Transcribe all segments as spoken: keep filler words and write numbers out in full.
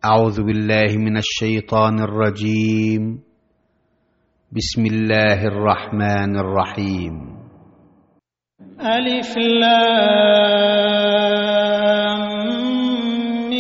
أعوذ بالله من الشيطان الرجيم. بسم الله الرحمن الرحيم. ألف لام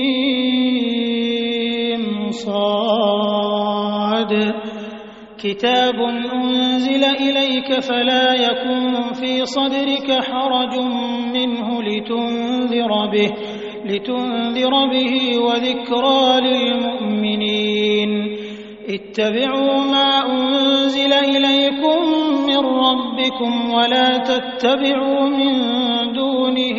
ميم صاد كتاب أنزل إليك فلا يكن في صدرك حرج منه لتنذر به لتنذر به وذكرى للمؤمنين. اتبعوا ما أنزل إليكم من ربكم ولا تتبعوا من دونه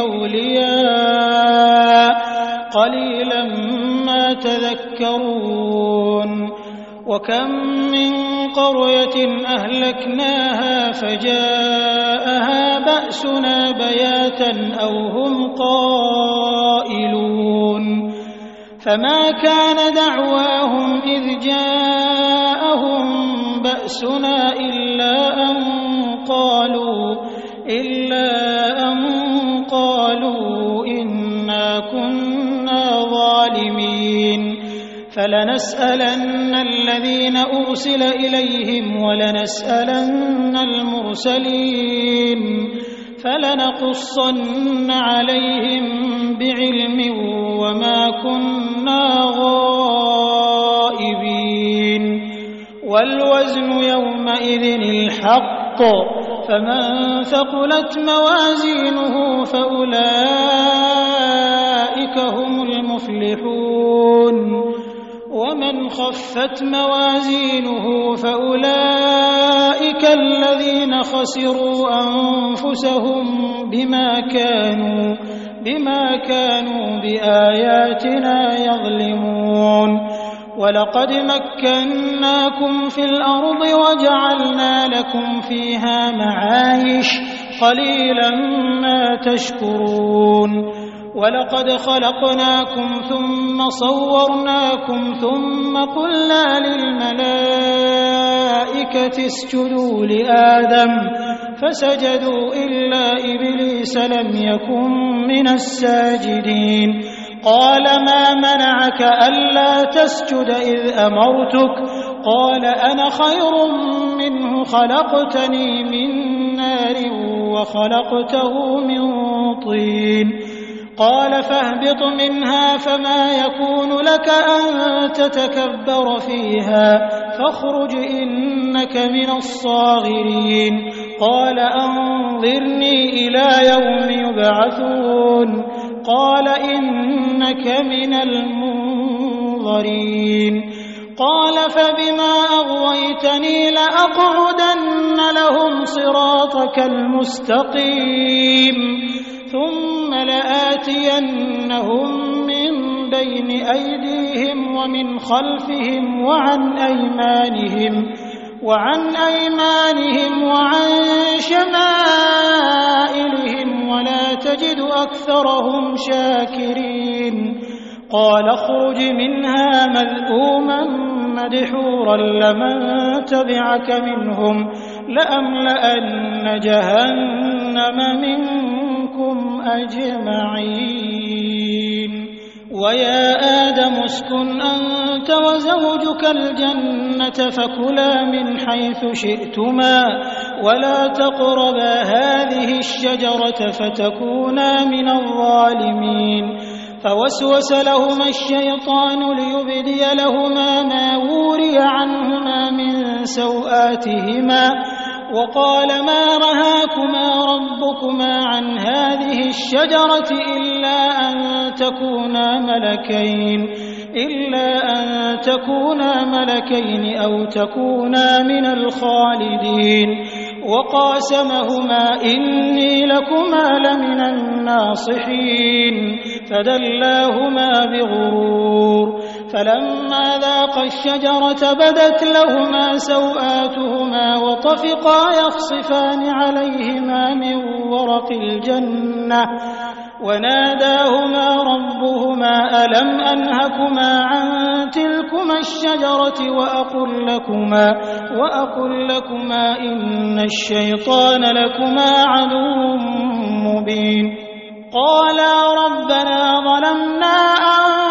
أولياء قليلا ما تذكرون. وكم من قرية أهلكناها فجاءها بأسنا بياتا أو هم قائلون. فما كان دعواهم إذ جاءهم بأسنا إلا أن قالوا إلا أن قالوا إنا كنا ظالمين. فلنسألن الذين أرسل إليهم ولنسألن المرسلين فلنقصن عليهم بعلم وما كنا غائبين. والوزن يومئذ الحق فمن ثقلت موازينه فأولئك هم المفلحون ومن خفت موازينه فأولئك الذين خسروا أنفسهم بما كانوا بما كانوا بآياتنا يظلمون. ولقد مكناكم في الأرض وجعلنا لكم فيها معايش قليلا ما تشكرون. ولقد خلقناكم ثم صورناكم ثم قلنا للملائكة اسجدوا لآدم فسجدوا إلا إبليس لم يكن من الساجدين. قال ما منعك ألا تسجد إذ أمرتك؟ قال أنا خير منه خلقتني من نار وخلقته من طين. قال فاهبط منها فما يكون لك أن تتكبر فيها فاخرج إنك من الصاغرين. قال أنظرني إلى يوم يبعثون. قال إنك من المنظرين. قال فبما أغويتني لأقعدن لهم صراطك المستقيم ثم لآتينهم من بين أيديهم ومن خلفهم وعن أيمانهم وعن أيمانهم وعن شمائلهم ولا تجد أكثرهم شاكرين. قال اخرج منها مذءوما مدحورا لمن تبعك منهم لأملأن جهنم منكم أجمعين. ويا آدم اسكن أنت وزوجك الجنة فكلا من حيث شئتما ولا تقربا هذه الشجرة فتكونا من الظالمين. فوسوس لهما الشيطان ليبدي لهما ما وري عنهما من سوآتهما وقال ما رهاكما ربكما عن هذه الشجرة إلا أن تكونا ملكين إلا أن تكونا ملكين أو تكونا من الخالدين. وقاسمهما إني لكما لمن الناصحين فدلاهما بغرور. فلما ذاقا الشجرة بدت لهما سوآتهما وطفقا يخصفان عليهما من ورق الجنة وناداهما ربهما ألم أنهكما عن تلكما الشجرة وأقل لكما, وأقل لكما إن الشيطان لكما عدو مبين. قالا ربنا ظلمنا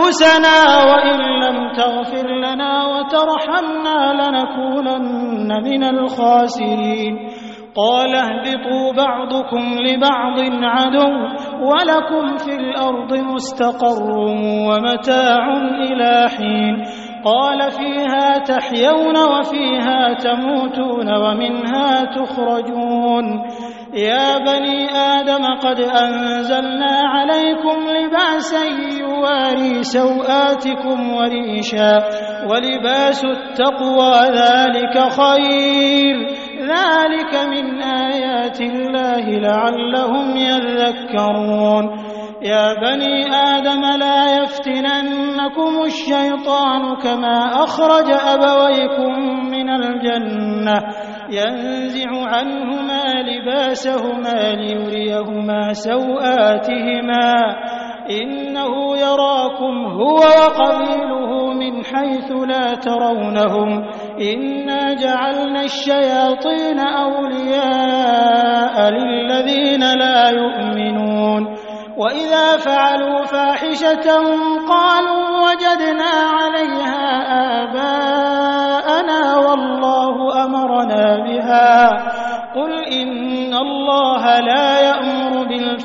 أنفسنا وإن لم تغفر لنا وترحمنا لنكونن من الخاسرين قال اهبطوا بعضكم لبعض عدو ولكم في الأرض مستقر ومتاع إلى حين قال فيها تحيون وفيها تموتون ومنها تخرجون يا بني آدم قد أنزلنا عليكم لباسا يواري سوآتكم وريشا ولباس التقوى ذلك خير ذلك من آيات الله لعلهم يذكرون يا بني آدم لا يفتننكم الشيطان كما أخرج أبويكم من الجنة ينزع عنهما لباسهما ليريهما سوآتهما إنه يراكم هو وقبيله من حيث لا ترونهم إنا جعلنا الشياطين أولياء للذين لا يؤمنون وإذا فعلوا فاحشة قالوا وجدنا عليها آباءنا والله أمرنا بها قل إن الله لا يأمر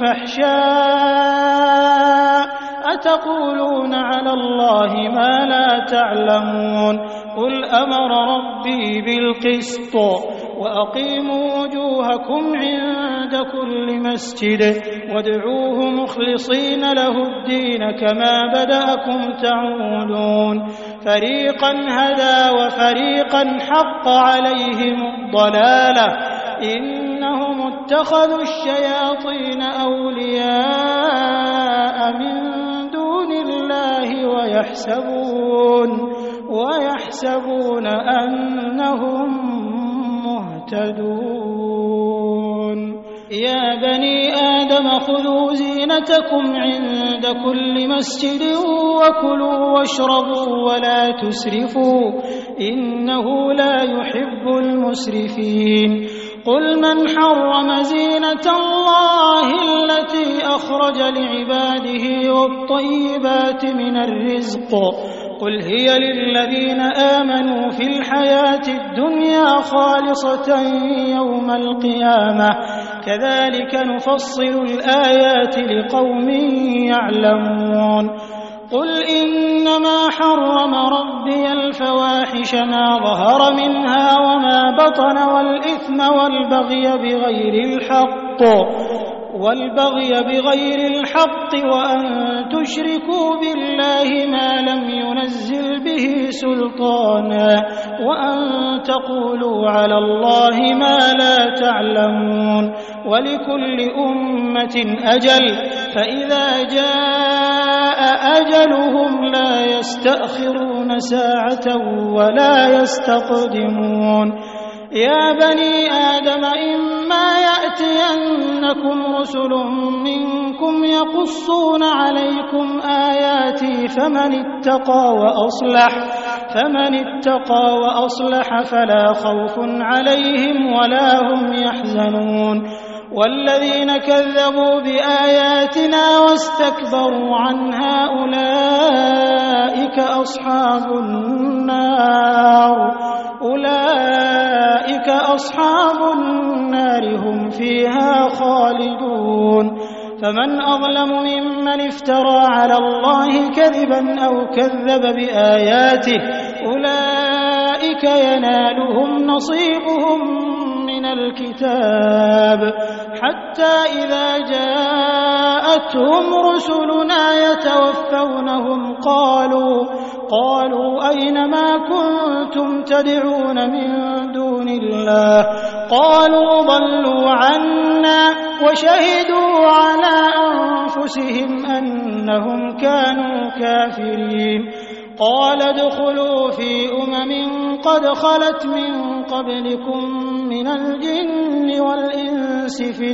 بالفحشاء أتقولون على الله ما لا تعلمون قل أمر ربي بالقسط وأقيموا وجوهكم عند كل مسجد وادعوه مخلصين له الدين كما بدأكم تعودون فريقا هدى وفريقا حق عليهم الضلالة إنهم اتخذوا الشياطين أولياء من دون الله ويحسبون ويحسبون أنهم مهتدون يا بني آدم خذوا زينتكم عند كل مسجد وكلوا واشربوا ولا تسرفوا إنه لا يحب المسرفين قل من حرم زينة الله التي أخرج لعباده والطيبات من الرزق قل هي للذين آمنوا في الحياة الدنيا خالصة يوم القيامة كذلك نفصل الآيات لقوم يعلمون قل إنما حرم ربي الفواحش ما ظهر منها وما بطن والإثم والبغي بغير الحق والبغي بغير الحق وأن تشركوا بالله ما لم ينزل به سلطانا وأن تقولوا على الله ما لا تعلمون ولكل أمة أجل فإذا جاء أجلهم لا يستأخرون ساعة ولا يستقدمون يا بني آدم إما يأتينكم رسل منكم يقصون عليكم آياتي فمن اتقى وأصلح فمن اتقى وأصلح فلا خوف عليهم ولا هم يحزنون والذين كذبوا بآياتنا واستكبروا عنها أولئك أصحاب النار أولئك أصحاب النار هم فيها خالدون فمن أظلم ممن افترى على الله كذبا أو كذب بآياته أولئك ينالهم نصيبهم من الكتاب حتى إذا جاءتهم رسلنا يتوفونهم قالوا قالوا أين ما كنتم تدعون من دون الله قالوا ضلوا عنا وشهدوا على أنفسهم أنهم كانوا كافرين قال ادخلوا في أمم قد خلت من قبلكم من الجن والإنس في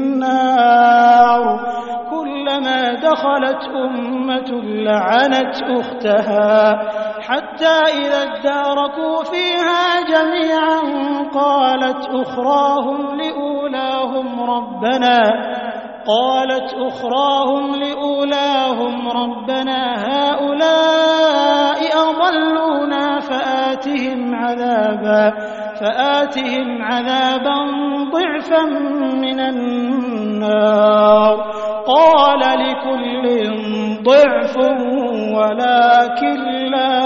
النار كلما دخلت أمة لعنت أختها حتى إذا اداركوا فيها جميعا قالت أخراهم لأولاهم ربنا قالت أخراهم لأولاهم ربنا هؤلاء أضلونا فآتهم عذابا فآتهم عذابا ضعفا من النار قال لكل ضعف ولكن لا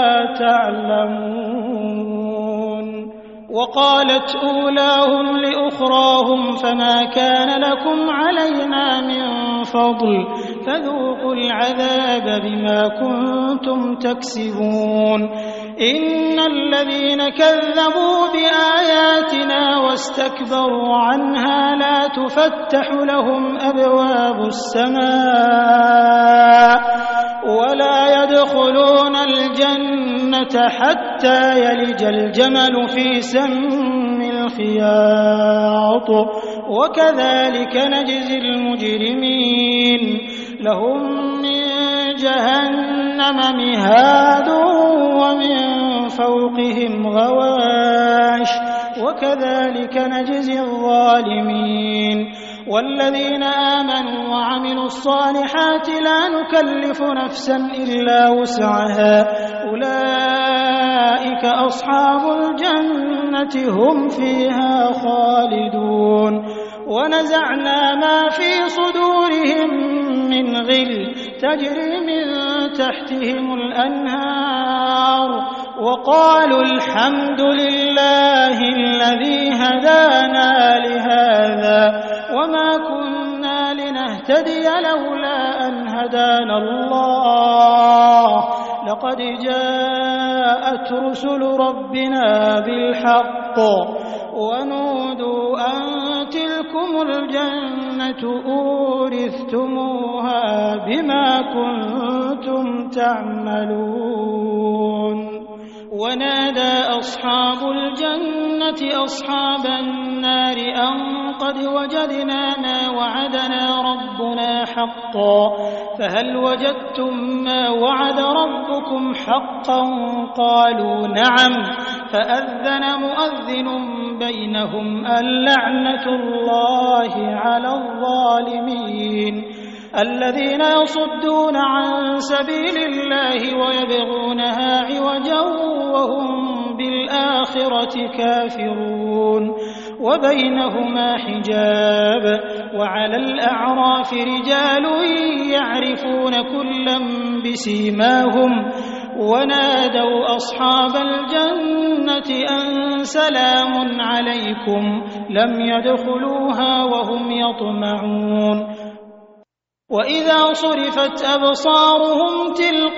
تعلمون. وقالت أولاهم لأخراهم فما كان لكم علينا من فضل فذوقوا العذاب بما كنتم تكسبون. إن الذين كذبوا بآياتنا واستكبروا عنها لا تفتح لهم أبواب السماء ولا يدخلون الجنة حتى يلج الجمل في سم الخياط وكذلك نجزي المجرمين. لهم من جهنم مهاد ومن فوقهم غواش وكذلك نجزي الظالمين. والذين آمنوا وعملوا الصالحات لا نكلف نفسا إلا وسعها أولئك أصحاب الجنة هم فيها خالدون. ونزعنا ما في صدورهم من غل تجري من تحتهم الأنهار وقالوا الحمد لله الذي هدانا لهذا وما كنا لنهتدي لولا أن هدانا الله لقد جاءت رسل ربنا بالحق ونودوا أن تلكم الجنة أورثتموها بما كنتم تعملون. ونادى أصحاب الجنة أصحاب النار أن قد وجدنا ما وعدنا ربنا حقا فهل وجدتم ما وعد ربكم حقا قالوا نعم فأذن مؤذن بينهم اللعنة الله على الظالمين الذين يصدون عن سبيل الله ويبغونها عوجا وهم بالآخرة كافرون. وبينهما حجاب وعلى الأعراف رجال يعرفون كلا بسيماهم ونادوا أصحاب الجنة أن سلام عليكم لم يدخلوها وهم يطمعون. وإذا صرفت أبصارهم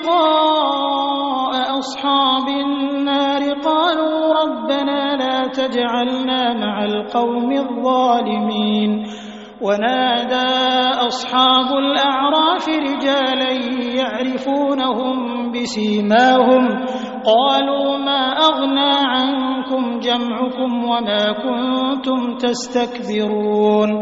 تلقاء أصحاب النار قالوا ربنا لا تجعلنا مع القوم الظالمين. ونادى أصحاب الأعراف رجالا يعرفونهم بسيماهم قالوا ما أغنى عنكم جمعكم وما كنتم تستكبرون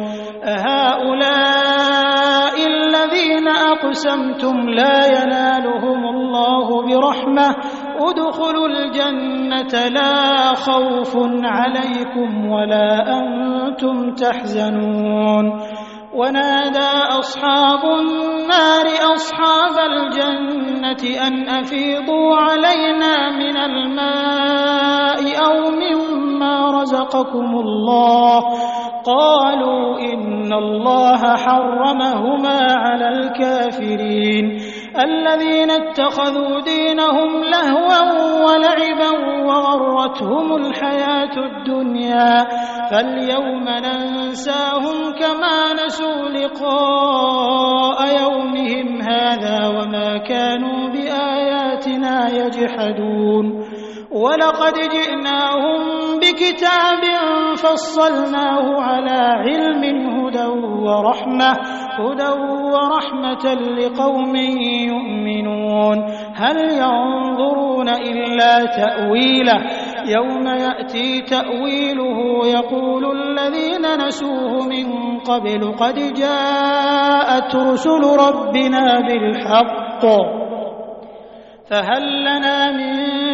أهؤلاء الذين أقسمتم لا ينالهم الله برحمة ادخلوا الجنة لا خوف عليكم ولا أنتم تحزنون. ونادى أصحاب النار أصحاب الجنة أن أفيضوا علينا من الماء أو مما رزقكم الله قالوا إن الله حرمهما على الكافرين الذين اتخذوا دينهم لهوا ولعبا وغرتهم الحياة الدنيا فاليوم ننساهم كما نسوا لقاء يومهم هذا وما كانوا بآياتنا يجحدون. ولقد جئناهم بكتاب فصلناه على علم هدى ورحمة هدى ورحمة لقوم يؤمنون هل ينظرون إلا تأويله يوم يأتي تأويله يقول الذين نسوه من قبل قد جاءت رسل ربنا بالحق فهل لنا من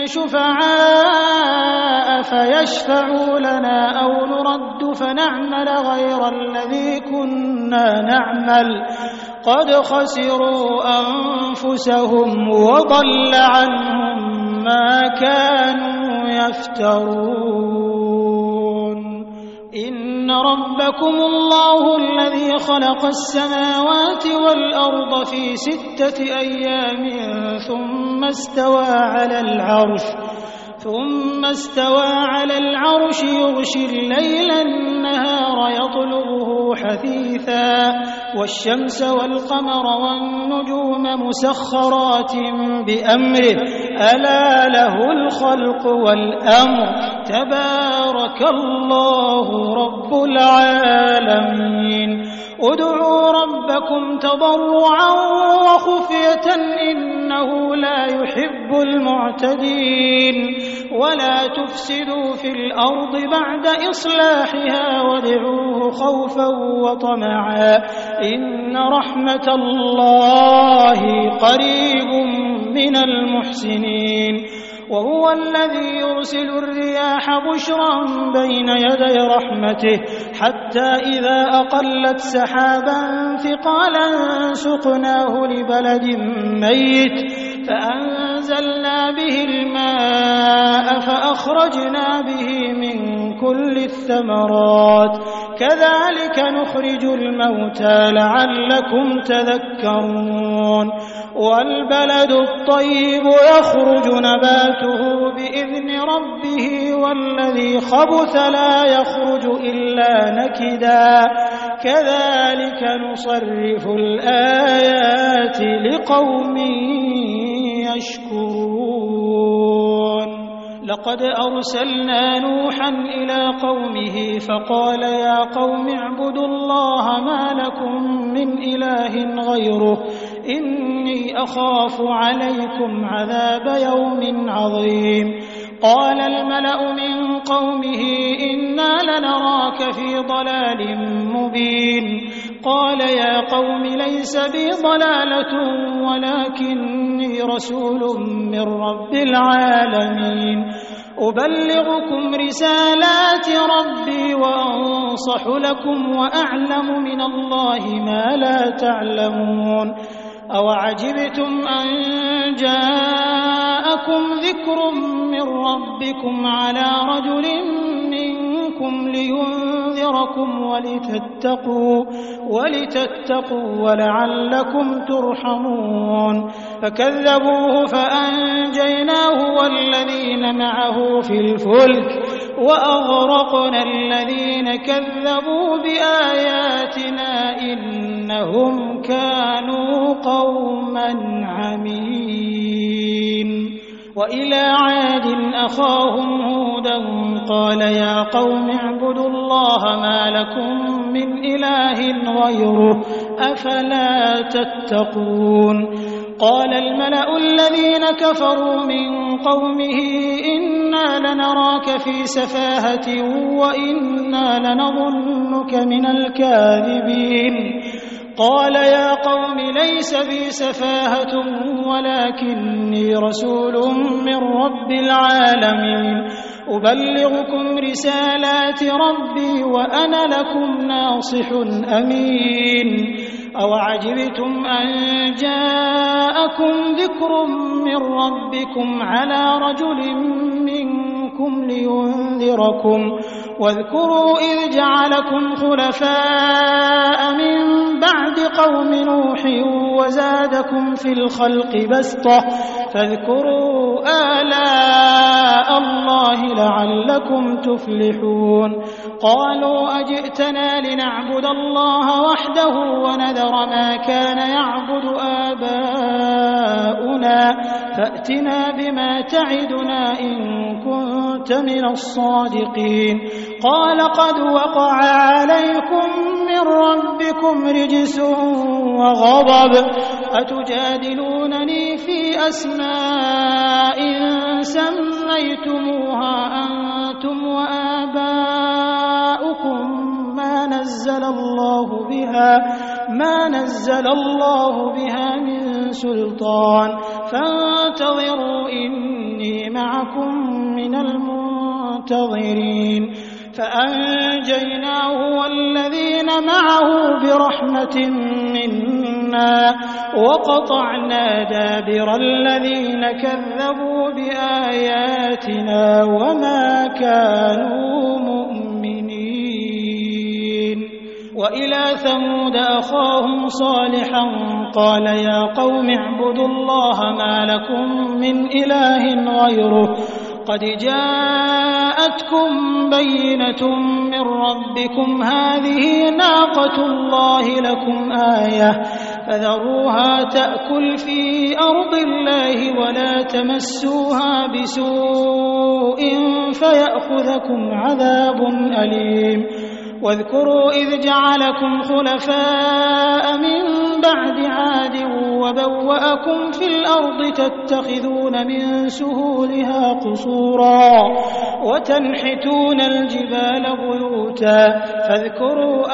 شفعاء فيشفعوا لنا أو نرد فنعمل غير الذي كنا نعمل قد خسروا أنفسهم وضل عنهم ما كانوا يفترون. إن ربكم الله الذي خلق السماوات والأرض في ستة أيام ثم استوى على العرش ثم استوى على العرش يغشي الليل النهار يطلبه حثيثا والشمس والقمر والنجوم مسخرات بأمره ألا له الخلق والأمر تبارك الله رب العالمين. ادعوا ربكم تضرعا وخفية إنه لا يحب المعتدين ولا تفسدوا في الأرض بعد إصلاحها وادعوه خوفا وطمعا إن رحمة الله قريب من المحسنين. وهو الذي يرسل الرياح بشرا بين يدي رحمته حتى إذا أقلت سحابا ثقالا سقناه لبلد ميت فأنزلنا به الماء فأخرجنا به من كل الثمرات كذلك نخرج الموتى لعلكم تذكرون. والبلد الطيب يخرج نباته بإذن ربه والذي خبث لا يخرج إلا نكدا كذلك نصرف الآيات لقوم يشكرون. لقد أرسلنا نوحا إلى قومه فقال يا قوم اعبدوا الله ما لكم من إله غيره إني أخاف عليكم عذاب يوم عظيم. قال الملأ من قومه إنا لنراك في ضلال مبين. قال يا قوم ليس بي ضلالة ولكني رسول من رب العالمين أبلغكم رسالات ربي وأنصح لكم وأعلم من الله ما لا تعلمون. أوعجبتم أن جاءكم ذكر من ربكم على رجل منكم لينذركم ولتتقوا, ولتتقوا ولعلكم ترحمون. فكذبوه فأنجيناه والذين معه في الفلك وأغرقنا الذين كذبوا بآياتنا إنهم كانوا قوما عمين. وإلى عاد أخاهم هودا قال يا قوم اعبدوا الله ما لكم من إله غيره أفلا تتقون. قال الملأ الذين كفروا من قومه إنا لنراك في سفاهة وإنا لنظنك من الكاذبين. قال يا قوم ليس بي سفاهة ولكني رسول من رب العالمين أبلغكم رسالات ربي وأنا لكم ناصح أمين. أوعجبتم أن جاءكم ذكر من ربكم على رجل منكم لينذركم واذكروا إذ جعلكم خلفاء من بعد قوم نوح وزادكم في الخلق بسطة فاذكروا آلاء الله لعلكم تفلحون. قالوا أجئتنا لنعبد الله وحده ونذر ما كان يعبد آباؤنا فأتنا بما تعدنا إن كنت من الصادقين. قال قد وقع عليكم من ربكم رجس وغضب أتجادلونني في أسماء سميتموها أنتم وآباؤكم ما نزل الله بها ما نزل الله بها من سلطان فانتظروا إني معكم من المنتظرين فأنجيناه والذين معه برحمة منا وقطعنا دابر الذين كذبوا بآياتنا وما كانوا مؤمنين. وإلى ثمود أخاهم صالحا قال يا قوم اعبدوا الله ما لكم من إله غيره قد جاءتكم بينة من ربكم هذه ناقة الله لكم آية فذروها تأكل في أرض الله ولا تمسوها بسوء فيأخذكم عذاب أليم. واذكروا إذ جعلكم خلفاء من بعد عاد وبوأكم في الأرض تتخذون من سهولها قصورا وتنحتون الجبال بيوتا فاذكروا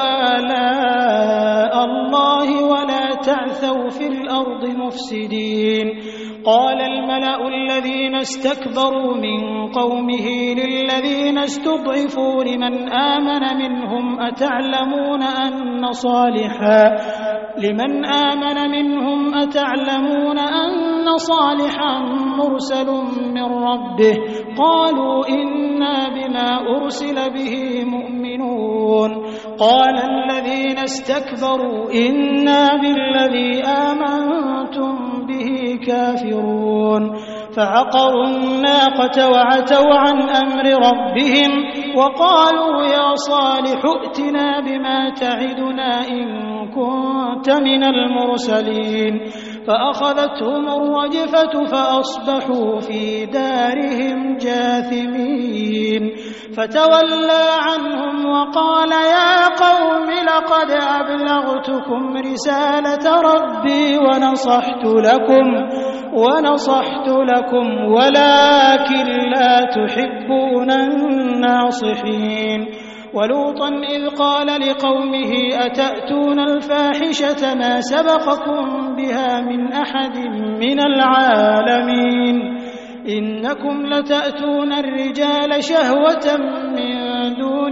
آلاء الله ولا تعثوا في الأرض مفسدين. قال الملأ الذين استكبروا من قومه للذين استضعفوا لمن آمن منهم أتعلمون أن صالحا لمن آمن منهم أتعلمون أن صالحا مرسل من ربه قالوا إنا بما أرسل به مؤمنون. قال الذين استكبروا إنا بالذي آمنتم به كافرون. فعقروا الناقة وعتوا عن أمر ربهم وقالوا يا صالح ائتنا بما تعدنا إن كنت من المرسلين. فأخذتهم الرجفة فأصبحوا في دارهم جاثمين. فتولى عنهم وقال يا قوم لقد أبلغتكم رسالة ربي ونصحت لكم ونصحت لكم ولكن لا تحبون الناصحين. ولوطا إذ قال لقومه أتأتون الفاحشة ما سبقكم بها من أحد من العالمين إنكم لتأتون الرجال شهوة من دون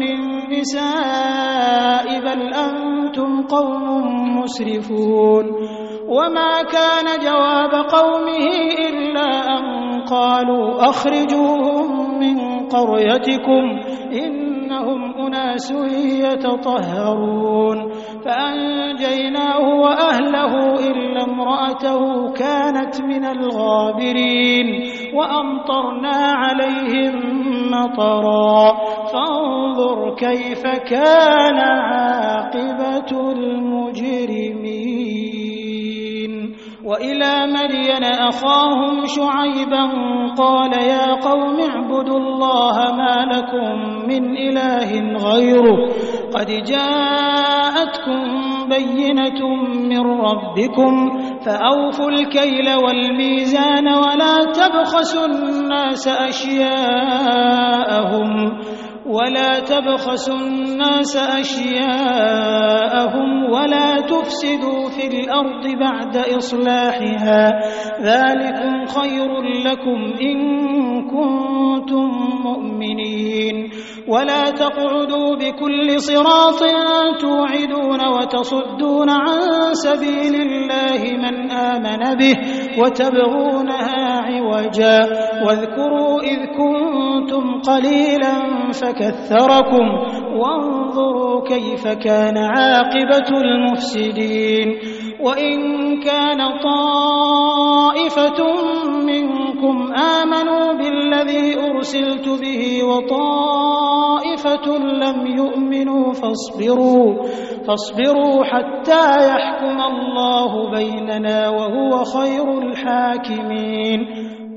النساء بل أنتم قوم مسرفون. وما كان جواب قومه إلا أن قالوا أخرجوهم من قريتكم إنهم أناس يتطهرون. فأنجيناه وأهله إلا امرأته كانت من الغابرين وأمطرنا عليهم مطرا فانظر كيف كان عاقبة المجرمين. وإلى مدين أخاهم شعيبا قال يا قوم اعبدوا الله ما لكم من إله غيره قد جاءتكم بينة من ربكم فأوفوا الكيل والميزان ولا تبخسوا الناس أشياءهم ولا تبخسوا الناس أشياءهم ولا تفسدوا في الأرض بعد إصلاحها ذلكم خير لكم إن كنتم مؤمنين. ولا تقعدوا بكل صراط توعدون وتصدون عن سبيل الله من آمن به وتبغونها عوجا واذكروا إذ كنتم قليلا فكثركم وانظروا كيف كان عاقبة المفسدين. وإن كان طائفة منكم آمنوا بالذي أرسلت به وطائفة لم يؤمنوا فاصبروا فاصبروا حتى يحكم الله بيننا وهو خير الحاكمين.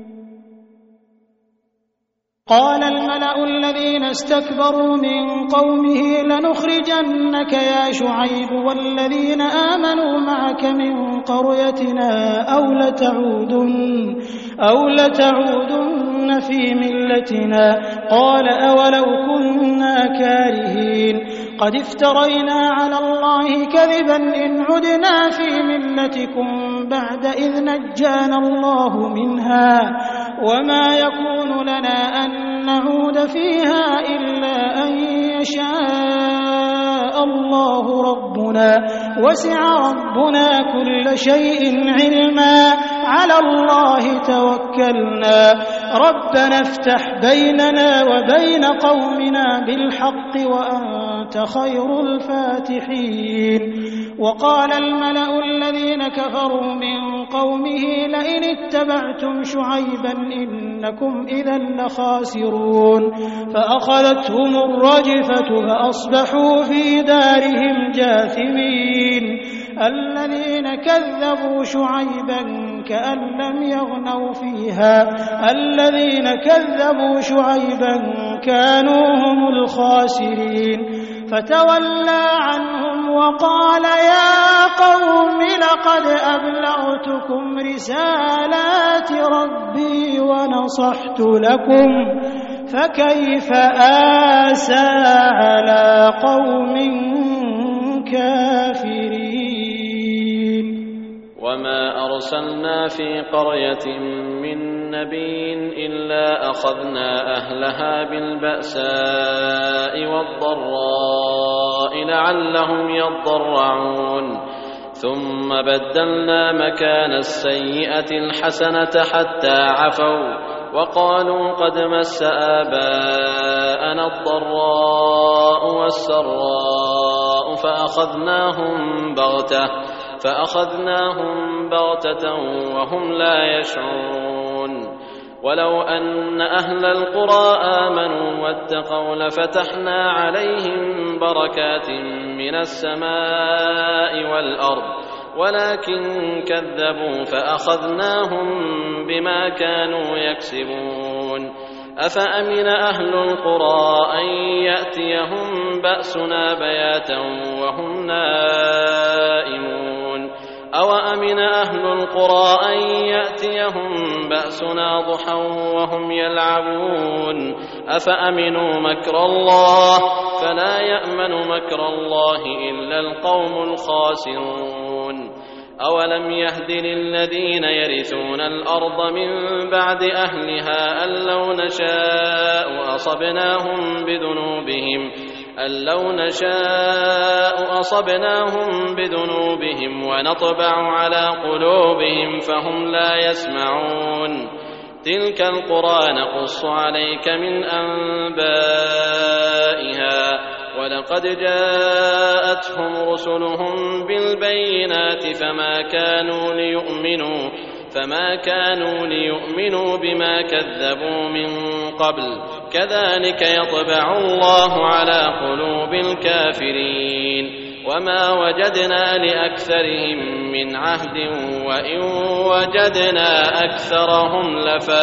قال الملأ الذين استكبروا من قومه لنخرجنك يا شعيب والذين آمنوا معك من قريتنا أو لتعودن, أو لتعودن في ملتنا قال أولو كنا كارهين قد افترينا على الله كذبا إن عدنا في ملتكم بعد إذ نجانا الله منها وما يكون لنا أن نعود فيها إلا أن يشاء الله ربنا وسع ربنا كل شيء علما على الله توكلنا ربنا افتح بيننا وبين قومنا بالحق وأنت خير الفاتحين. وقال الملأ الذين كفروا من قومه لئن اتبعتم شعيبا إنكم إذا لخاسرون فأخذتهم الرجفة فأصبحوا في دارهم جاثمين. الذين كذبوا شعيبا كأن لم يغنوا فيها الذين كذبوا شعيبا كانوا هم الخاسرين. فتولى عنهم وقال يا قوم لقد أبلغتكم رسالات ربي ونصحت لكم فكيف آسى على قوم كافرين. وما أرسلنا في قرية من نبي إلا أخذنا أهلها بالبأساء والضراء لعلهم يضرعون ثم بدلنا مكان السيئة الحسنة حتى عفوا وقالوا قد مس آباءنا الضراء والسراء فأخذناهم بغتة فأخذناهم بغتة وهم لا يشعرون. ولو أن أهل القرى آمنوا واتقوا لفتحنا عليهم بركات من السماء والأرض ولكن كذبوا فأخذناهم بما كانوا يكسبون. أفأمن أهل القرى أن يأتيهم بأسنا بياتا وهم نائمون أو أمن أهل القرى أن يأتيهم بأسنا ضحى وهم يلعبون أفأمنوا مكر الله فلا يأمن مكر الله إلا القوم الخاسرون. أولم يهد للذين يرثون الأرض من بعد أهلها أن لو نشاء أصبناهم بذنوبهم أن لو نشاء أصبناهم بذنوبهم ونطبع على قلوبهم فهم لا يسمعون. تلك القرى نقص عليك من أنبائها ولقد جاءتهم رسلهم بالبينات فما كانوا ليؤمنوا فما كانوا ليؤمنوا بما كذبوا من قبل كذلك يطبع الله على قلوب الكافرين. وما وجدنا لأكثرهم من عهد وإن وجدنا أكثرهم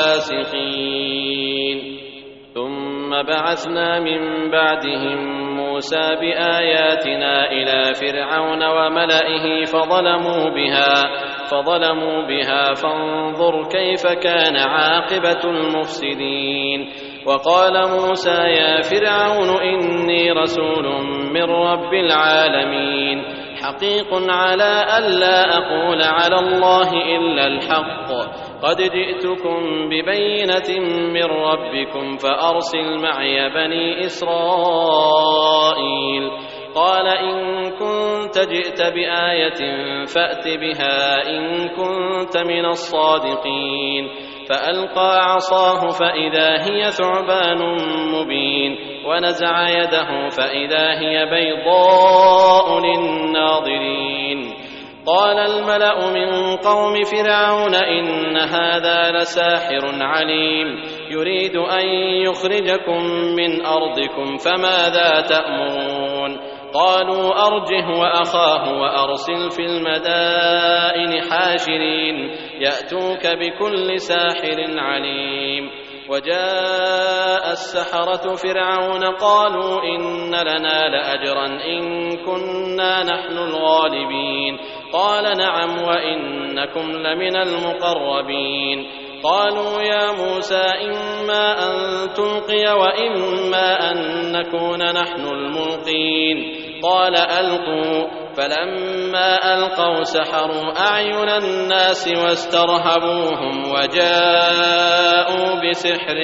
لفاسقين. ثم بعثنا من بعدهم موسى بآياتنا إلى فرعون وملئه فظلموا بها فظلموا بها فانظر كيف كان عاقبة المفسدين. وقال موسى يا فرعون إني رسول من رب العالمين حقيق على ألا أقول على الله إلا الحق قد جئتكم ببينة من ربكم فأرسل معي بني إسرائيل. قال إن كنت جئت بآية فأت بها إن كنت من الصادقين. فألقى عصاه فإذا هي ثعبان مبين ونزع يده فإذا هي بيضاء للناظرين. قال الملأ من قوم فرعون إن هذا لساحر عليم يريد أن يخرجكم من أرضكم فماذا تأمرون. قالوا أرجه وأخاه وأرسل في المدائن حاشرين يأتوك بكل ساحر عليم. وجاء السحرة فرعون قالوا إن لنا لأجرا إن كنا نحن الغالبين. قال نعم وإنكم لمن المقربين. قالوا يا موسى إما أن تلقي وإما أن نكون نحن الملقين. قال ألقوا فلما ألقوا سحروا أعين الناس واسترهبوهم وجاءوا بسحر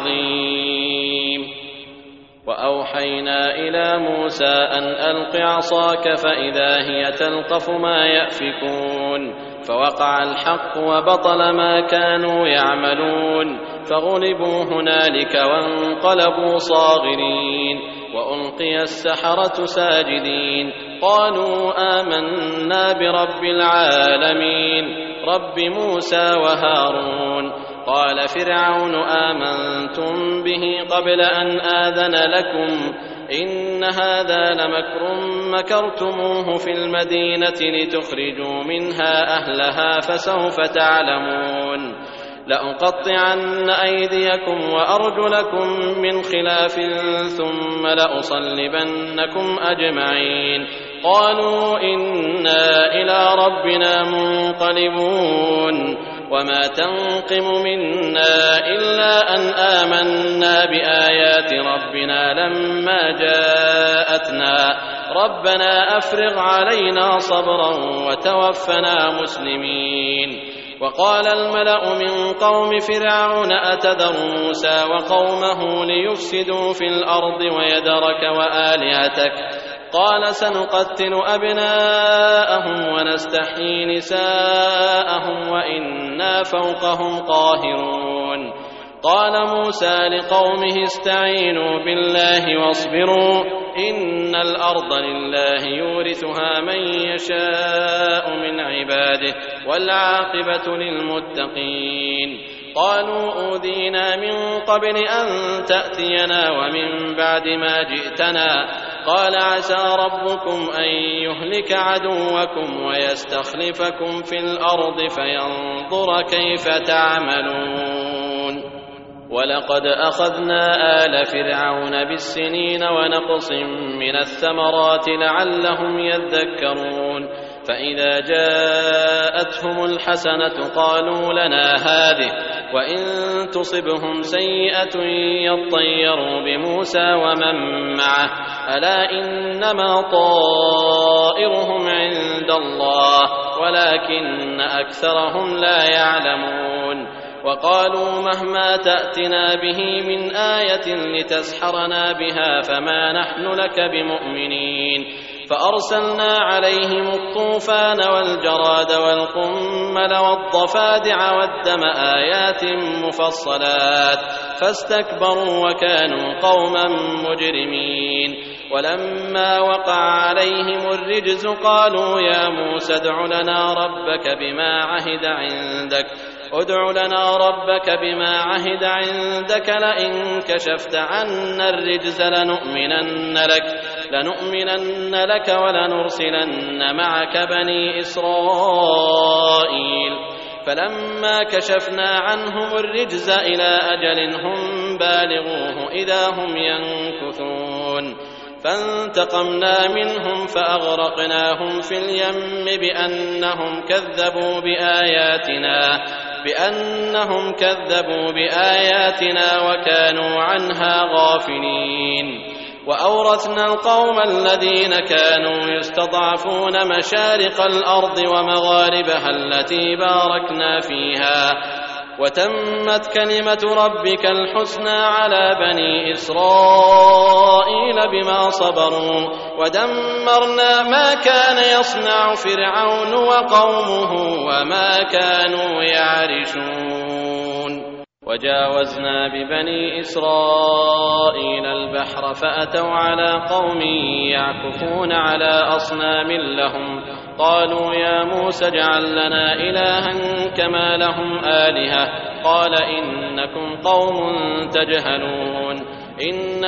عظيم. وأوحينا إلى موسى أن ألق عصاك فإذا هي تلقف ما يأفكون فوقع الحق وبطل ما كانوا يعملون فغلبوا هنالك وانقلبوا صاغرين وألقي السحرة ساجدين قالوا آمنا برب العالمين رب موسى وهارون. قال فرعون آمنتم به قبل أن آذن لكم إن هذا لمكر مكرتموه في المدينة لتخرجوا منها أهلها فسوف تعلمون لأقطعن أيديكم وأرجلكم من خلاف ثم لأصلبنكم أجمعين. قالوا إنا إلى ربنا منقلبون وما تنقم منا إلا أن آمنا بآيات ربنا لما جاءتنا ربنا أفرغ علينا صبرا وتوفنا مسلمين. وقال الملأ من قوم فرعون أتذر موسى وقومه ليفسدوا في الأرض ويذرك وآلهتك قال سنقتل أبناءهم ونستحيي نساءهم وإنا فوقهم قاهرون. قال موسى لقومه استعينوا بالله واصبروا إن الأرض لله يورثها من يشاء من عباده والعاقبة للمتقين. قالوا أوذينا من قبل أن تأتينا ومن بعد ما جئتنا قال عسى ربكم أن يهلك عدوكم ويستخلفكم في الأرض فينظر كيف تعملون. ولقد أخذنا آل فرعون بالسنين ونقص من الثمرات لعلهم يذكرون. فإذا جاءتهم الحسنة قالوا لنا هذه وإن تصبهم سيئة يطيروا بموسى ومن معه ألا إنما طائرهم عند الله ولكن أكثرهم لا يعلمون. وقالوا مهما تأتنا به من آية لتسحرنا بها فما نحن لك بمؤمنين. فأرسلنا عليهم الطوفان والجراد والقمل والضفادع والدم آيات مفصلات فاستكبروا وكانوا قوما مجرمين. ولما وقع عليهم الرجز قالوا يا موسى ادع لنا ربك بما عهد عندك ادع لنا ربك بما عهد عندك لئن كشفت عنا الرجز لنؤمنن لك لنؤمنن لك ولنرسلن معك بني إسرائيل. فلما كشفنا عنهم الرجز إلى أجل هم بالغوه إذا هم ينكثون. فانتقمنا منهم فأغرقناهم في اليم بأنهم كذبوا بآياتنا بأنهم كذبوا بآياتنا وكانوا عنها غافلين. وأورثنا القوم الذين كانوا يستضعفون مشارق الأرض ومغاربها التي باركنا فيها وتمت كلمة ربك الحسنى على بني إسرائيل بما صبروا ودمرنا ما كان يصنع فرعون وقومه وما كانوا يعرشون. وجاوزنا ببني إسرائيل البحر فأتوا على قوم يعكفون على أصنام لهم قالوا يا موسى اجعل لنا إلها كما لهم آلهة قال إنكم قوم تجهلون إن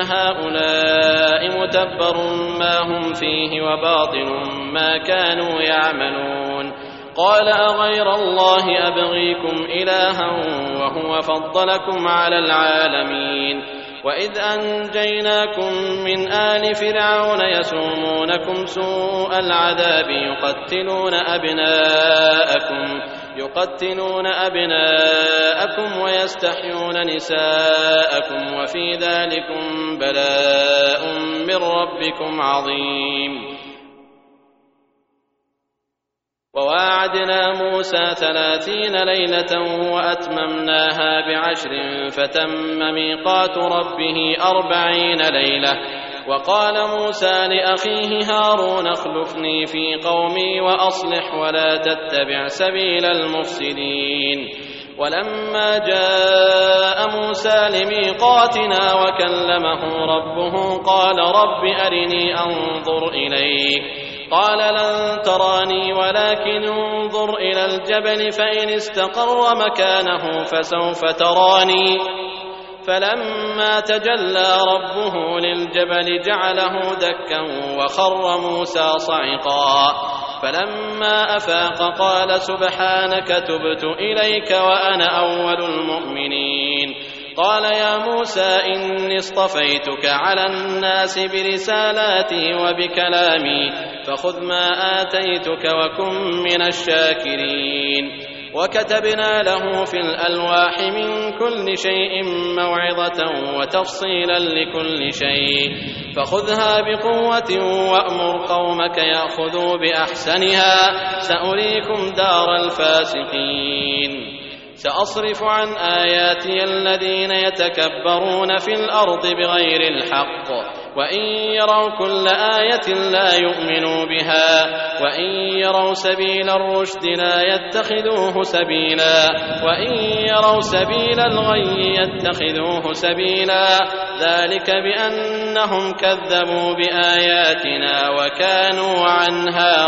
هؤلاء متبر ما هم فيه وباطل ما كانوا يعملون. قال أغير الله أبغيكم إلها وهو فضلكم على العالمين. وإذ أنجيناكم من آل فرعون يسومونكم سوء العذاب يقتلون أبناءكم يقتلون أبناءكم ويستحيون نساءكم وفي ذلكم بلاء من ربكم عظيم. وواعدنا موسى ثلاثين ليلة وأتممناها بعشر فتم ميقات ربه أربعين ليلة. وقال موسى لأخيه هارون اخلفني في قومي وأصلح ولا تتبع سبيل المفسدين. ولما جاء موسى لميقاتنا وكلمه ربه قال رب أرني أنظر إليك قال لن تراني ولكن انظر إلى الجبل فإن استقر مكانه فسوف تراني. فلما تجلى ربه للجبل جعله دكا وخر موسى صعقا. فلما أفاق قال سبحانك تبت إليك وأنا أول المؤمنين. قال يا موسى إني اصطفيتك على الناس برسالاتي وبكلامي فخذ ما آتيتك وكن من الشاكرين. وكتبنا له في الألواح من كل شيء موعظة وتفصيلا لكل شيء فخذها بقوة وأمر قومك يأخذوا بأحسنها سأريكم دار الفاسقين. سأصرف عن آياتي الذين يتكبرون في الأرض بغير الحق وإن يروا كل آية لا يؤمنوا بها وإن يروا سبيل الرشد لا يتخذوه سبيلا وإن يروا سبيل الغي يتخذوه سبيلا ذلك بأنهم كذبوا بآياتنا وكانوا عنها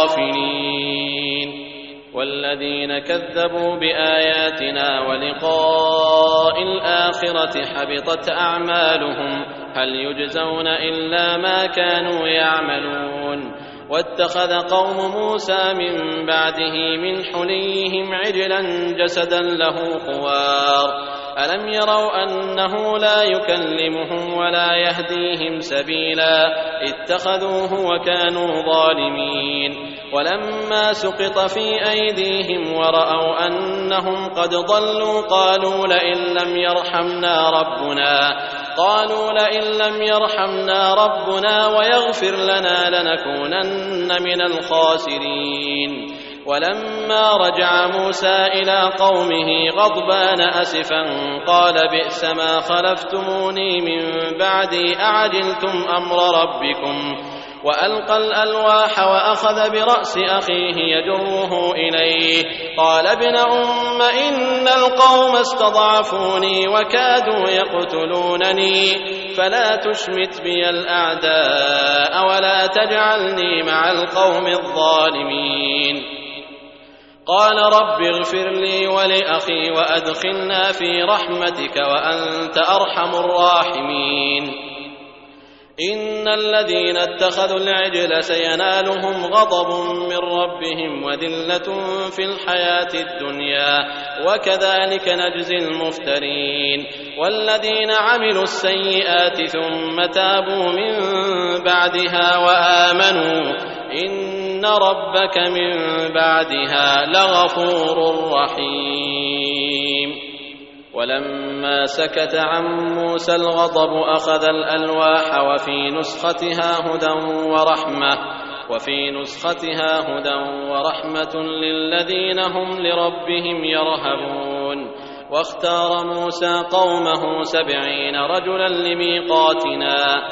غافلين. والذين كذبوا بآياتنا ولقاء الآخرة حبطت أعمالهم هل يجزون إلا ما كانوا يعملون. واتخذ قوم موسى من بعده من حليهم عجلا جسدا له خوار ألم يروا أنه لا يكلمهم ولا يهديهم سبيلا اتخذوه وكانوا ظالمين. ولما سقط في أيديهم ورأوا أنهم قد ضلوا قالوا لئن لم يرحمنا ربنا قالوا لئن لم يرحمنا ربنا ويغفر لنا لنكونن من الخاسرين. ولما رجع موسى إلى قومه غضبان أسفا قال بئس ما خلفتموني من بعدي أعجلتم أمر ربكم وألقى الألواح وأخذ برأس أخيه يجره إليه قال ابن أم إن القوم استضعفوني وكادوا يقتلونني فلا تشمت بي الأعداء ولا تجعلني مع القوم الظالمين. قال رب اغفر لي ولأخي وأدخلنا في رحمتك وأنت أرحم الراحمين. إن الذين اتخذوا العجل سينالهم غضب من ربهم وذلة في الحياة الدنيا وكذلك نجزي المفترين. والذين عملوا السيئات ثم تابوا من بعدها وآمنوا إن ربك من بعدها لغفور رحيم. ولما سكت عن موسى الغضب أخذ الألواح وفي نسختها هدى ورحمة وفي نسختها هدى ورحمة للذين هم لربهم يرهبون. واختار موسى قومه سبعين رجلا لميقاتنا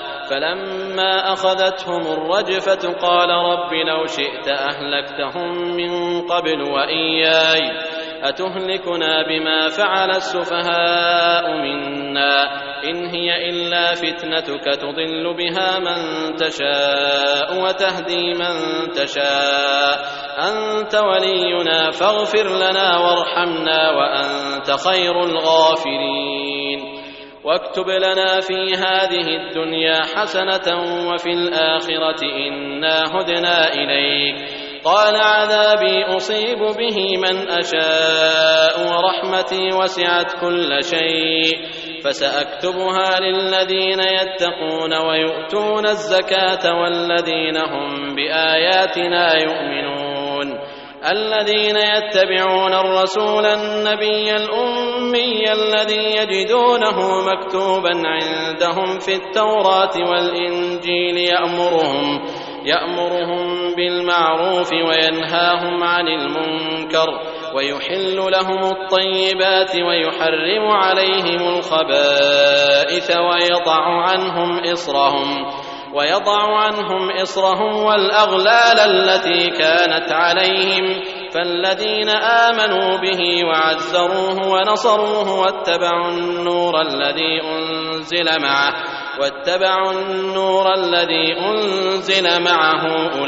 فلما أخذتهم الرجفة قال رب لو شئت أهلكتهم من قبل وإياي أتهلكنا بما فعل السفهاء منا إن هي إلا فتنتك تضل بها من تشاء وتهدي من تشاء أنت ولينا فاغفر لنا وارحمنا وأنت خير الغافرين. واكتب لنا في هذه الدنيا حسنة وفي الآخرة إنا هدنا إليك قال عذابي أصيب به من أشاء ورحمتي وسعت كل شيء فسأكتبها للذين يتقون ويؤتون الزكاة والذين هم بآياتنا يؤمنون الذين يتبعون الرسول النبي الأمي الذي يجدونه مكتوبا عندهم في التوراة والإنجيل يأمرهم يأمرهم بالمعروف وينهاهم عن المنكر ويحل لهم الطيبات ويحرم عليهم الخبائث ويضع عنهم إصرهم ويضع عنهم إصرهم والأغلال التي كانت عليهم فالذين آمنوا به وعزروه ونصروه واتبعوا النور الذي أنزل معه واتبعوا النور الذي أنزل معه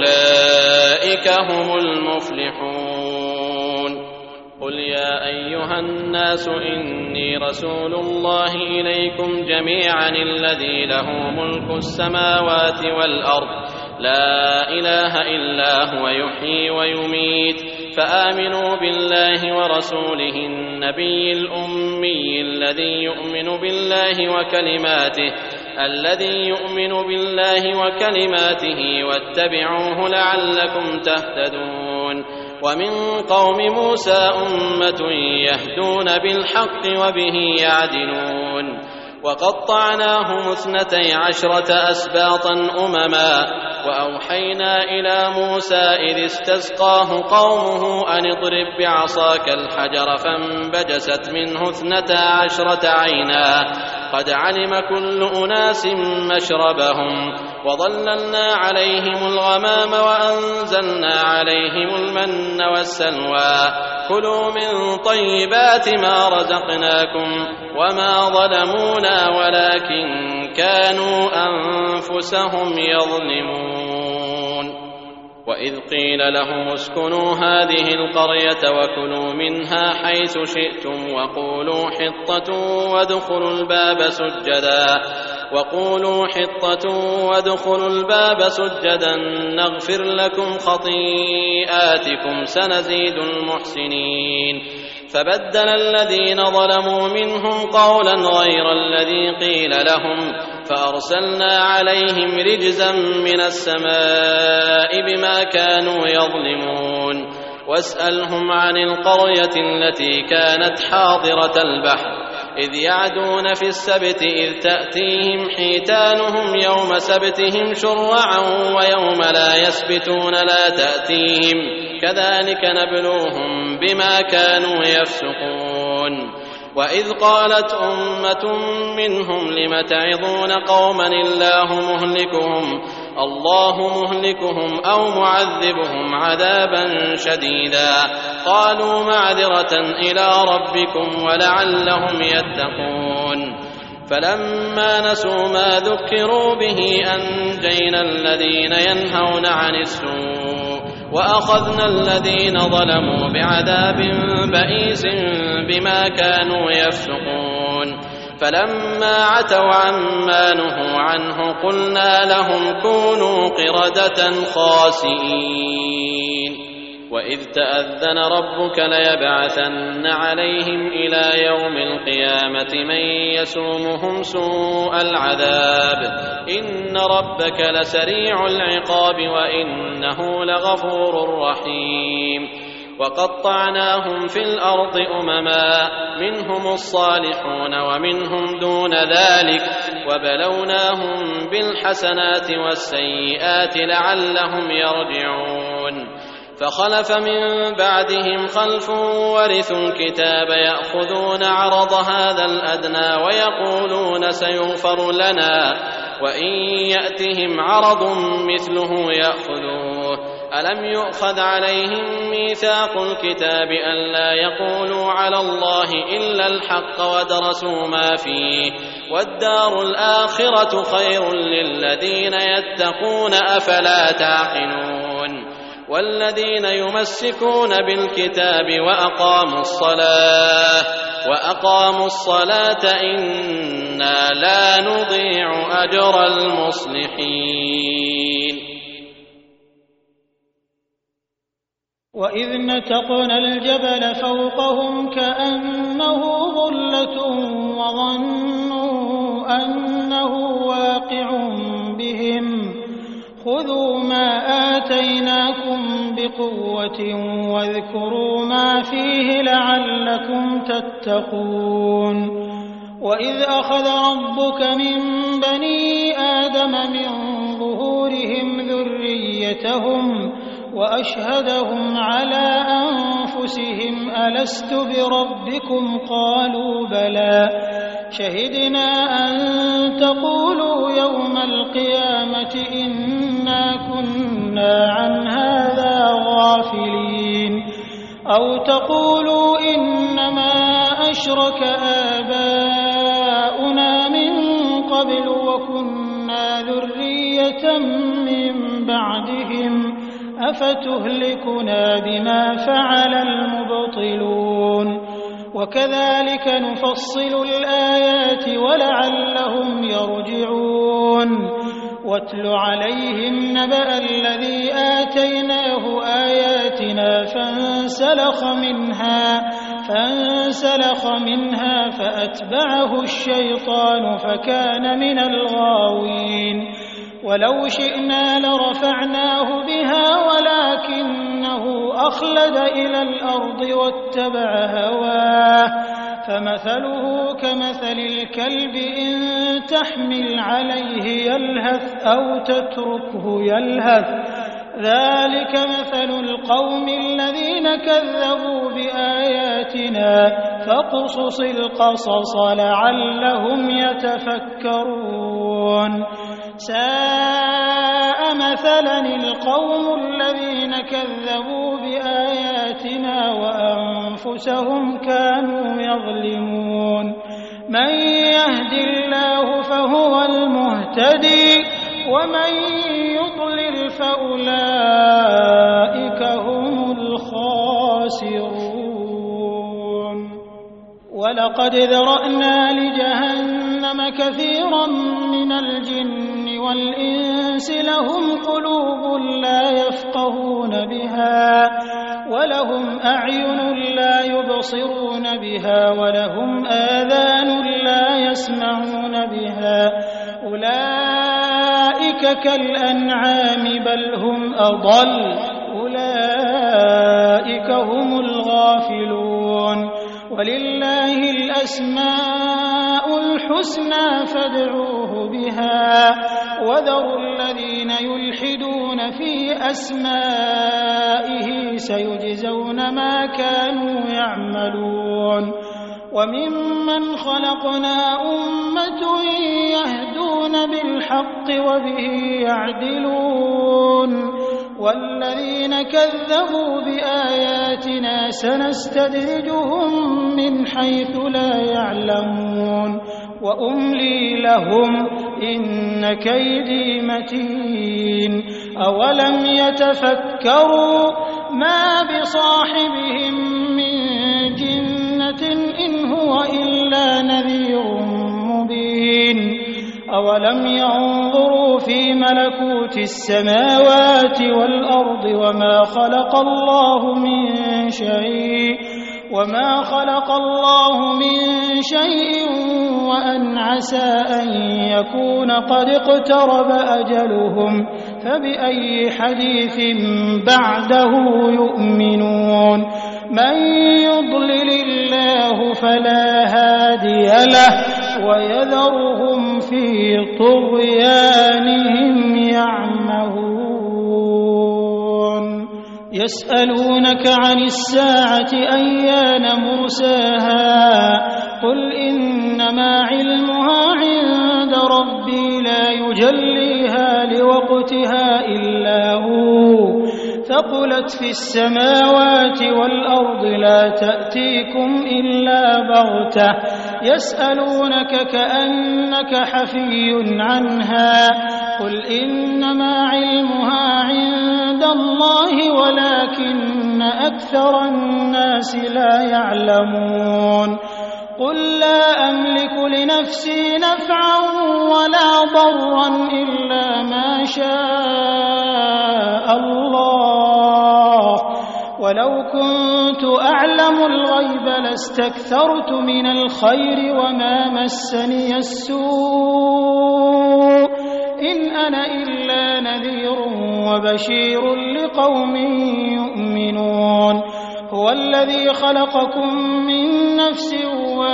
أولئك هم المفلحون. قل يا أيها الناس إني رسول الله إليكم جميعا الذي له ملك السماوات والأرض لا إله إلا هو يحيي ويميت فآمنوا بالله ورسوله النبي الأمي الذي يؤمن بالله وكلماته الذي يؤمن بالله وكلماته واتبعوه لعلكم تهتدون. ومن قوم موسى أمة يهدون بالحق وبه يعدلون. وقطعناهم اثنتي عشرة أسباطا أمما وأوحينا إلى موسى إذ استسقاه قومه أن اضرب بعصاك الحجر فانبجست منه اثنتا عشرة عينا قد علم كل أناس مشربهم وظللنا عليهم الغمام وأنزلنا عليهم المن والسلوى كلوا من طيبات ما رزقناكم وما ظلمونا ولكن كانوا أنفسهم يظلمون. وإذ قيل لهم اسكنوا هذه القرية وكلوا منها حيث شئتم وقولوا حطة وادخلوا الباب سجدا وقولوا حطة وادخلوا الباب سجدا نغفر لكم خطيئاتكم سنزيد المحسنين. فبدل الذين ظلموا منهم قولا غير الذي قيل لهم فأرسلنا عليهم رجزا من السماء بما كانوا يظلمون. واسألهم عن القرية التي كانت حاضرة البحر إذ يعدون في السبت إذ تأتيهم حيتانهم يوم سبتهم شرعا ويوم لا يسبتون لا تأتيهم كذلك نبلوهم بما كانوا يفسقون. وإذ قالت أمة منهم لم تعظون قوما الله مهلكهم الله مهلكهم أو معذبهم عذابا شديدا قالوا معذرة إلى ربكم ولعلهم يتقون. فلما نسوا ما ذكروا به أنجينا الذين ينهون عن السوء وأخذنا الذين ظلموا بعذاب بئيس بما كانوا يفسقون. فلما عتوا عما نهوا عنه قلنا لهم كونوا قردة خاسئين. وإذ تأذن ربك ليبعثن عليهم إلى يوم القيامة من يسومهم سوء العذاب إن ربك لسريع العقاب وإنه لغفور رحيم. وقطعناهم في الأرض أمما منهم الصالحون ومنهم دون ذلك وبلوناهم بالحسنات والسيئات لعلهم يرجعون. فخلف من بعدهم خلف ورثوا الكتاب يأخذون عرض هذا الأدنى ويقولون سيغفر لنا وإن يأتهم عرض مثله يأخذوه. ألم يؤخذ عليهم ميثاق الكتاب ألا يقولوا على الله إلا الحق ودرسوا ما فيه والدار الآخرة خير للذين يتقون أفلا تعقلون. والذين يمسكون بالكتاب وأقاموا الصلاة وأقاموا الصلاة إنا لا نضيع أجر المصلحين. وإذ نتقنا الجبل فوقهم كأنه ظلة وظنوا أنه واقع بهم خذوا ما آتيناكم بقوة واذكروا ما فيه لعلكم تتقون. وإذ أخذ ربك من بني آدم من ظهورهم ظهورهم ذريتهم وأشهدهم على أنفسهم ألست بربكم قالوا بلى شهدنا أن تقولوا يوم القيامة إنا كنا عن هذا غافلين أو تقولوا إنما أشرك آباؤنا من قبل وكنا ذرية من بعدهم أفتهلكنا بما فعل المبطلون وكذلك نفصل الآيات ولعلهم يرجعون واتل عليهم نبأ الذي آتيناه آياتنا فانسلخ منها فانسلخ منها فأتبعه الشيطان فكان من الغاوين ولو شئنا لرفعناه بها ولكنه أخلد إلى الأرض واتبع هواه فمثله كمثل الكلب إن تحمل عليه يلهث أو تتركه يلهث ذلك مثل القوم الذين كذبوا بآياتنا فاقصص القصص لعلهم يتفكرون ساء مثلا القوم الذين كذبوا بآياتنا وأنفسهم كانوا يظلمون من يهد الله فهو المهتدي ومن يضلل فأولئك هم الخاسرون ولقد ذرأنا لجهنم كثيرا من الجن والإنس لهم قلوب لا يفقهون بها ولهم أعين لا يبصرون بها ولهم آذان لا يسمعون بها أولئك كالأنعام بل هم أضل أولئك هم الغافلون ولله الأسماء الحسنى فادعوه بها وذروا الذين يلحدون في أسمائه سيجزون ما كانوا يعملون وممن خلقنا أمة يهدون بالحق وبه يعدلون والذين كذبوا بآياتنا سنستدرجهم من حيث لا يعلمون وأملي لهم إن كيدي متين أولم يتفكروا ما بصاحبهم من جنة إن هو إلا نذير مبين أولم ينظروا في ملكوت السماوات والأرض وما خلق الله من شيء وما خلق الله من شيء وأن عسى أن يكون قد اقترب أجلهم فبأي حديث بعده يؤمنون من يضلل الله فلا هادي له ويذرهم في طغيانهم يعمهون يسألونك عن الساعة أيان مرساها قل إنما علمها عند ربي لا يجليها لوقتها إلا هو ثقلت في السماوات والأرض لا تأتيكم إلا بغتة يسألونك كأنك حفي عنها قل إنما علمها عند الله ولكن أكثر الناس لا يعلمون قل لا أملك لنفسي نفعا ولا ضرا إلا ما شاء الله ولو كنت أعلم الغيب لاستكثرت من الخير وما مسني السوء إن أنا إلا نذير وبشير لقوم يؤمنون هو الذي خلقكم من نفس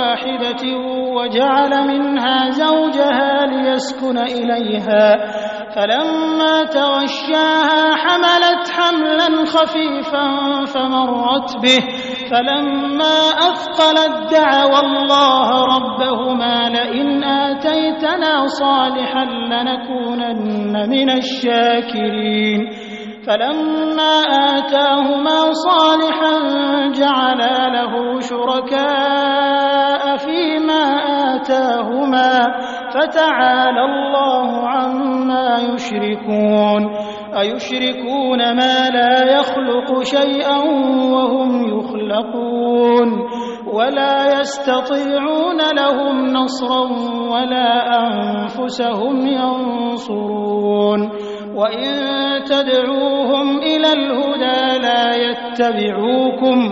واحدة وجعل منها زوجها ليسكن إليها فلما تغشاها حملت حملا خفيفا فمرت به فلما أثقلت دعوا الله ربهما لئن آتيتنا صالحا لنكونن من الشاكرين فلما آتاهما صالحا جعلا له شركاء فيما آتاهما فتعالى الله عما يشركون أيشركون ما لا يخلق شيئا وهم يخلقون ولا يستطيعون لهم نصرا ولا أنفسهم ينصرون وإن تدعوهم إلى الهدى لا يتبعوكم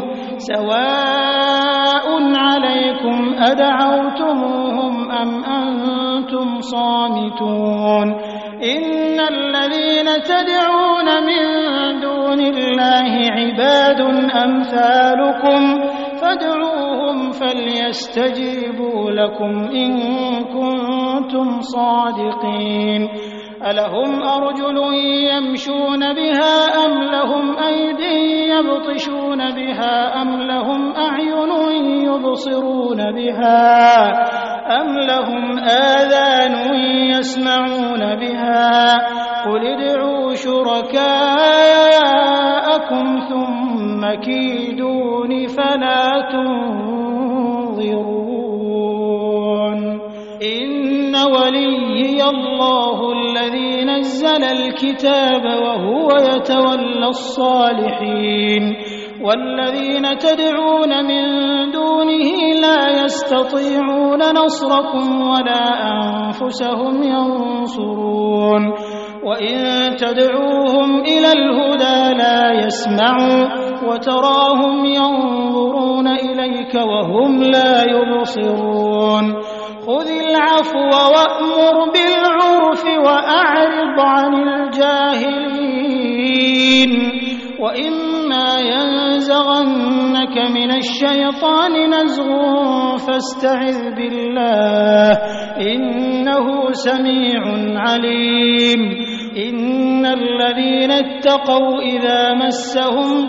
سواء عليكم أدعوتموهم أم أنتم صامتون إن الذين تدعون من دون الله عباد أمثالكم فادعوهم فليستجيبوا لكم إن كنتم صادقين ألهم أرجل يمشون بها أم لهم أيدي يبطشون بها أم لهم أعين يبصرون بها أم لهم آذان يسمعون بها قل ادعوا شركاءكم ثم كيدون فلا تنظرون إن وليي الله الذي نزل الكتاب وهو يتولى الصالحين والذين تدعون من دونه لا يستطيعون نصركم ولا أنفسهم ينصرون وإن تدعوهم إلى الهدى لا يسمعوا وتراهم ينظرون إليك وهم لا يبصرون خذ العفو وأمر بالعرف وأعرض عن الجاهلين وإما ينزغنك من الشيطان نزغ فاستعذ بالله إنه سميع عليم إن الذين اتقوا إذا مسهم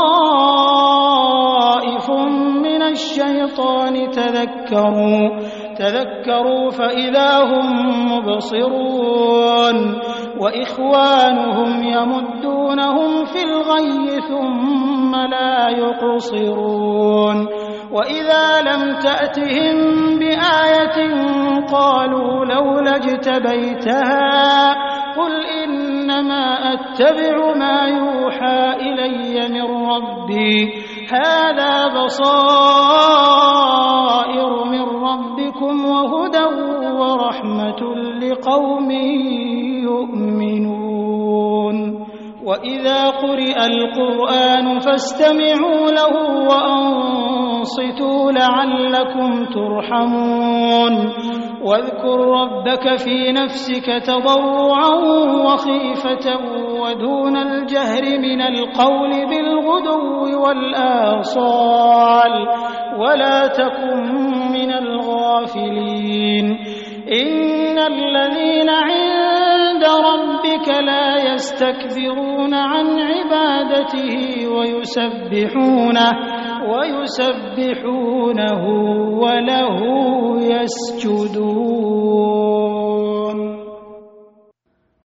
طائف من الشيطان تذكروا تذكروا فإذا هم مبصرون وإخوانهم يمدونهم في الغي ثم لا يقصرون وإذا لم تأتهم بآية قالوا لولا اجتبيتها قل إنما أتبع ما يوحى إلي من ربي هذا بصائر من ربكم وهدى ورحمة لقوم يؤمنون وإذا قرئ القرآن فاستمعوا له وأنصتوا لعلكم ترحمون واذكر ربك في نفسك تضرعا وخيفة ودون الجهر من القول بالغدو والآصال ولا تكن من الغافلين إن الذين عند ربك لا يستكبرون عن عبادته ويسبحونه ويسبحونه وله يسجدون